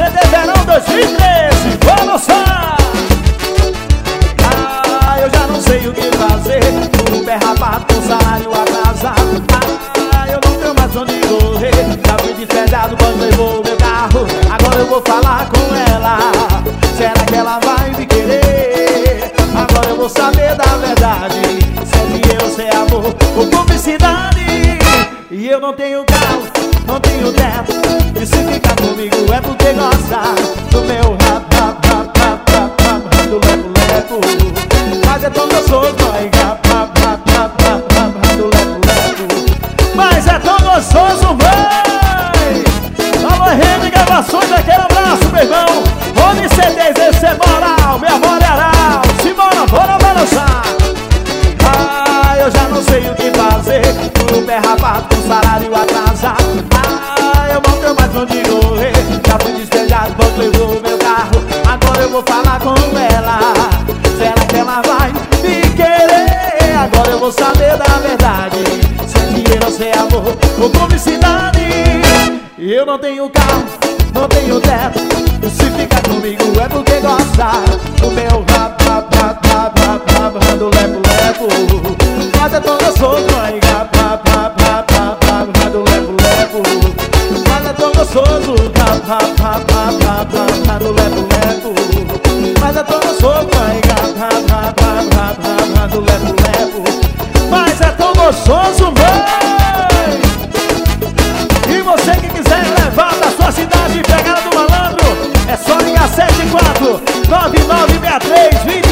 CD Verão 2013, vamos lá! Eu já não sei o que fazer, o pé rapado com salário atrasado. Eu não tenho mais onde correr, já fui despejado quando levou meu carro. Agora eu vou falar com ela, será que ela vai me querer? Agora eu vou saber da verdade, se é dinheiro ou se é amor ou publicidade. E eu não tenho carro, não tenho teto, e se ficar comigo é porque gosta do meu rap, do lepo-lepo. Mas é tão gostoso, mãe, do lepo-lepo. Mas é tão gostoso, mãe. Alô, Henrique Gravações, aquele abraço, meu irmão. Homem CDs, esse é moral, minha avó é aral. Simbora, bora balançar. Eu já não sei o que fazer, o pé rapado com salário atrasado. Eu não tenho mais onde correr, já fui despejado quando levou meu carro. Agora eu vou falar com ela, será que ela vai me querer? Agora eu vou saber da verdade, se é dinheiro ou se é amor ou publicidade. E eu não tenho carro, não tenho teto, se ficar comigo é porque gosta do meu rap, do lepo-lepo. Mas é tão gostoso, mãe, do lepo-lepo. Mas é tão gostoso, do lepo-lepo. Mas é tão gostoso, mãe, do lepo-lepo. Mas é tão gostoso, mãe. E você que quiser levar da sua cidade Pegada do Malandro, é só ligar 74 9963 20